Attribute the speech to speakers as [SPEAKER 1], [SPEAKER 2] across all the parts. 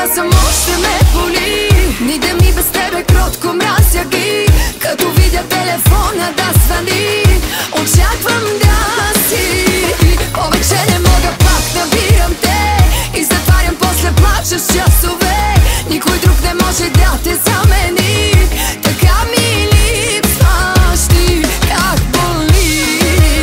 [SPEAKER 1] да съм още ме боли. Ни да ми без тебе кротко мразя ги. Като видя телефона да звъни, очаквам да си. Повече не мога, пак набирам те и затварям, после плача с часове. Никой друг не може да те замени. Така ми липсваш ти, как боли.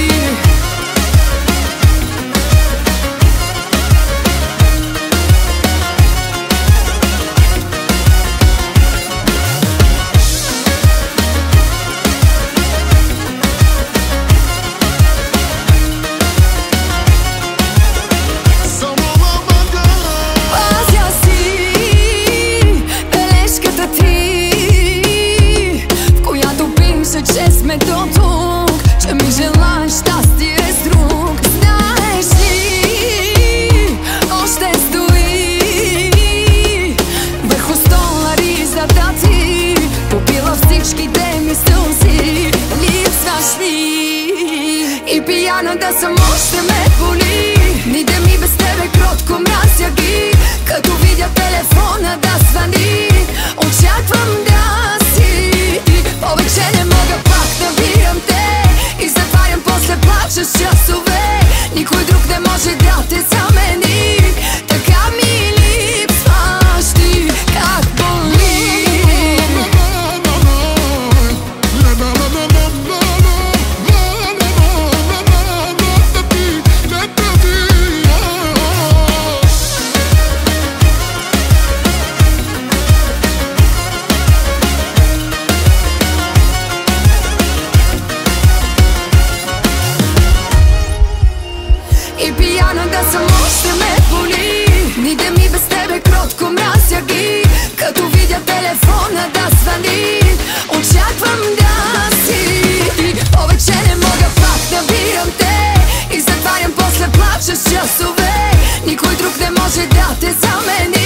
[SPEAKER 1] Пазя си бележката ти, в която пише, че сме до тук, че ми желаеш щастие с друг. Знаеш ли, още стои върху стола ризата ти, попила всичките ми стълзи. Липсваш ли и пияна да съм още ме боли. Ни да ми без тебе кротко мразя ги. Като видя телефона да звъни, очаквам да си. Повече не мога, пак набирам те и затварям, после плача с часове. Никой друг не може да те замени. Така ми липсваш ти, как боли. И пияна да съм още ме боли. Ни да ми без тебе кротко мразя ги. Като видя телефона да звъни, очаквам да си. Повече не мога, пак набирам те и затварям, после плача с часове. Никой друг не може да те замени.